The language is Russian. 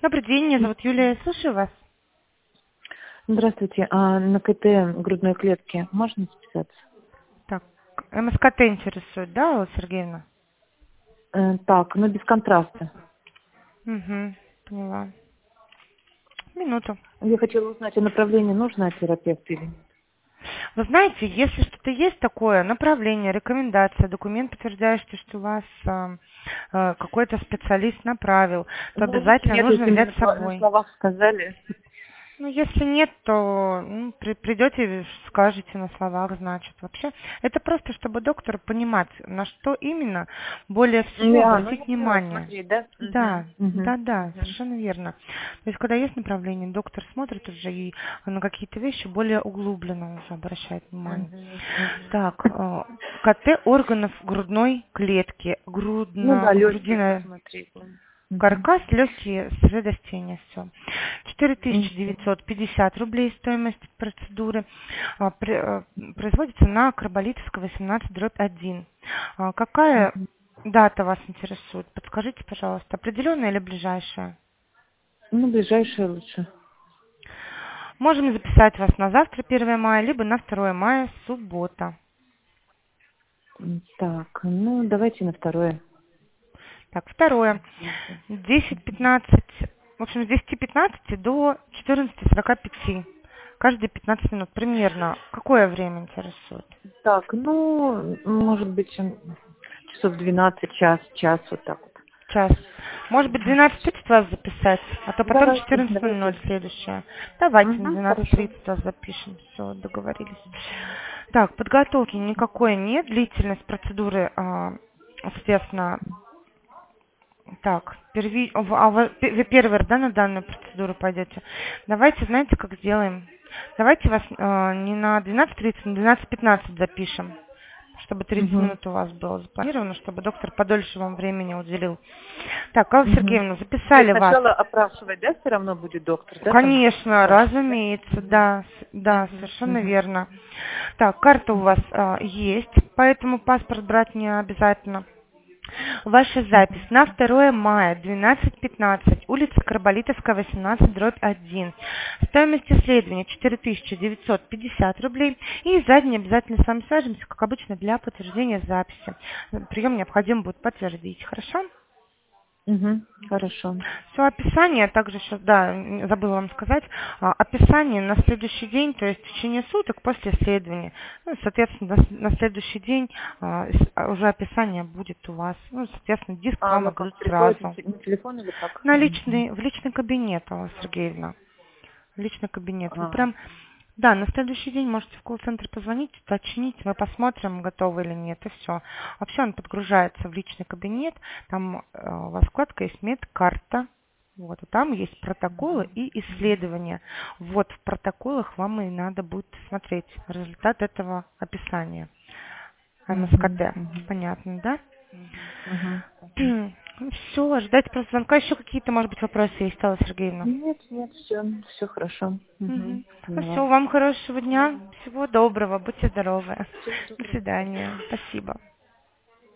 Добрый день, меня зовут Юлия, я слушаю вас. Здравствуйте. А на КТ грудной клетки можно записаться? Так, МСКТ интересует, да, Алла Сергеевна? Так, но без контраста. Угу, поняла. Минуту. Я хотела узнать, а направление нужно от терапевта или нет? Вы знаете, если что-то есть такое, направление, рекомендация, документ, подтверждающий, что вас какой-то специалист направил, то Ну, если обязательно нет, нужно если мне взять на с на собой. словах сказали. Ну, если нет, то придете, скажете на словах, значит. Вообще, это просто, чтобы доктор понимать, на что именно более всего Да, ну я обратить поняла, внимание. смотреть, да? Да, Угу. да, совершенно верно. То есть, когда есть направление, доктор смотрит уже и на какие-то вещи более углубленно уже обращает внимание. Так, КТ органов грудной клетки, Ну да, легкие грудиная посмотреть. Да. каркас, легкие, средостение, все. Мгм. 4950 рублей стоимость процедуры. Производится на Карболитовского 18/1. Какая Мгм. дата вас интересует? Подскажите, пожалуйста, определенная или ближайшая? Ну, ближайшее лучше. Можем записать вас на завтра, 1 мая, либо на 2 мая, суббота. Так, ну давайте на второе. Так, второе. 10-15, в общем, с 10:15 до 14:45. Каждые 15 минут примерно. Какое время интересует? Так, ну, может быть, часов 12, час, вот так вот. Час. Может быть, 12:30 вас записать, а то потом Давайте. 14:00 следующее. Давайте на Угу, хорошо. 12:30 вас запишем. Все, договорились. Так, подготовки никакой нет. Длительность процедуры, соответственно, так, вы первый раз, да, на данную процедуру пойдете? Давайте, знаете, как сделаем? Давайте вас не на 12:30, на 12:15 запишем, чтобы 30 Угу. минут у вас было запланировано, чтобы доктор подольше вам времени уделил. Так, Алла Угу. Сергеевна, То есть записали вас. сначала опрашивать, да, все равно будет доктор, да, там Конечно, спрашивать, да? разумеется, Угу. да, да, совершенно Угу. верно. Так, карта у вас есть, поэтому паспорт брать не обязательно. Ваша запись на 2 мая, 12:15, улица Карболитовская, 18/1. Стоимость исследования 4950 рублей. И сзади обязательно с вами свяжемся, как обычно, для подтверждения записи. Прием необходимо будет подтвердить. Хорошо? Угу. Хорошо. Все описание, также сейчас, да, забыла вам сказать, описание на следующий день, то есть в течение суток после исследования. Ну, соответственно, на следующий день уже описание будет у вас. Ну, соответственно, диск А вам оно идут как приходит сразу. на телефон или как? В личный кабинет, Алла Сергеевна. В личный кабинет. Вы А, прям, да, на следующий день можете в колл-центр позвонить, уточнить, мы посмотрим, готовы или нет, и все. Вообще он подгружается в личный кабинет, там у вас вкладка есть медкарта, вот, и там есть протоколы и исследования. Вот в протоколах вам и надо будет смотреть результат этого описания. угу. МСКТ. Угу. Понятно, да? Угу. Все, ждать просто звонка. Еще какие-то, может быть, вопросы есть, Алла Сергеевна? Нет, все хорошо. Угу. Мгм. Ну Поняла. все, вам хорошего дня. Всего доброго. Будьте здоровы. Всего До доброго. свидания. Спасибо.